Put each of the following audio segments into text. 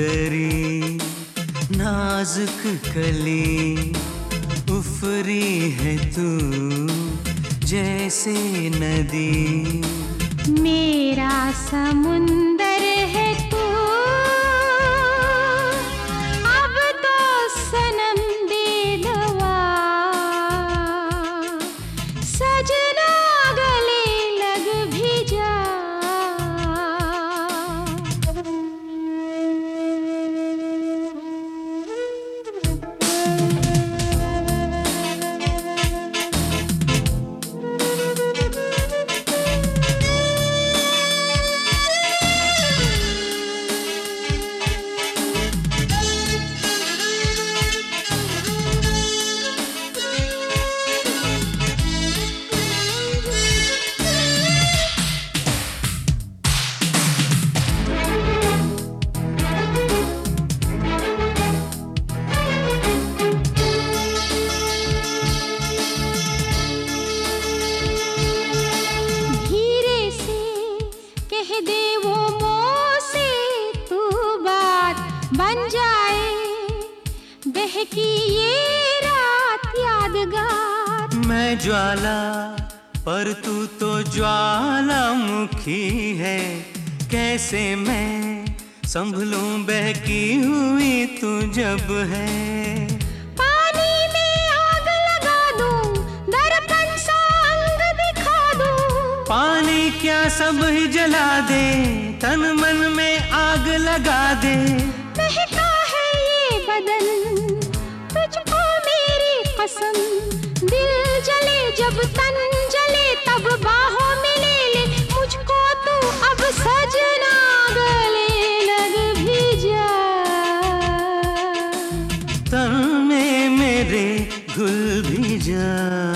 सुंदरी नाजुक कली उफरी है तू जैसे नदी। मेरा समुंदर है तू, अब तो सनम दे दवा। सजना गले लग भी जा। बन जाए बहकी ये रात यादगार। मैं ज्वाला पर तू तो ज्वालामुखी है, कैसे मैं संभलूं बहकी हुई तू जब है। पानी में आग लगा दूं, दर्पण सा अंग दिखा दूं। पानी क्या सब ही जला दे, तन मन में आग लगा दे। महका है ये बदन तुझको मेरी कसम, दिल जले जब तन जले तब बाहों में ले ले मुझको तू। अब सजना गले लग भी जा। तन में मेरे घुल भी जा।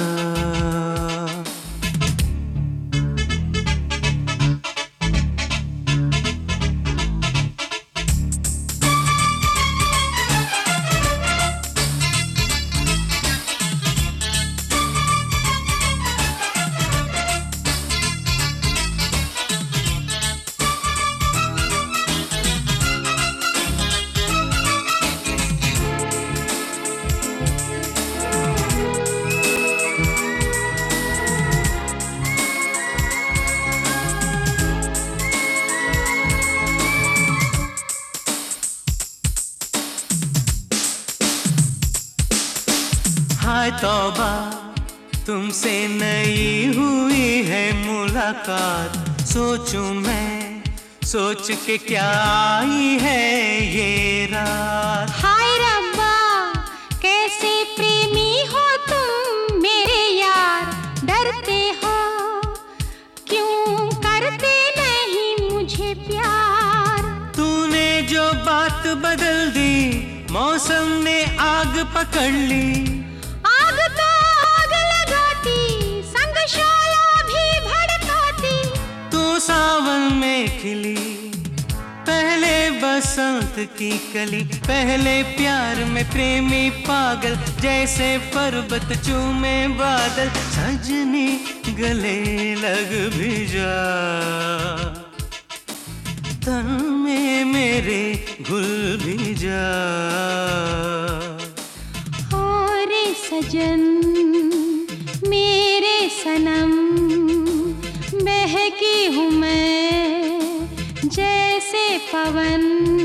हाय तौबा तुमसे नई हुई है मुलाकात। सोचूं मैं सोच के क्या आई है ये रात। हाय रब्बा कैसे प्रेमी हो तुम मेरे यार, डरते हो क्यों करते नहीं मुझे प्यार। तूने जो बात बदल दी, मौसम ने आग पकड़ ली। आग तो आग लगाती, संग शोला भी भड़काती। तू सावन में खिली पहले बसंत की कली, पहले प्यार में प्रेमी पागल जैसे पर्वत चूमे बादल। सजनी गले लग भी जा, तन में मेरे घुल भी जा। सजन मेरे सनम बहकी हूँ मैं जैसे पवन।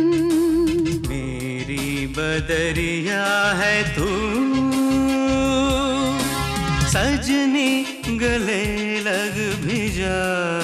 मेरी बदरिया है तू, सजनी गले लग भी जा।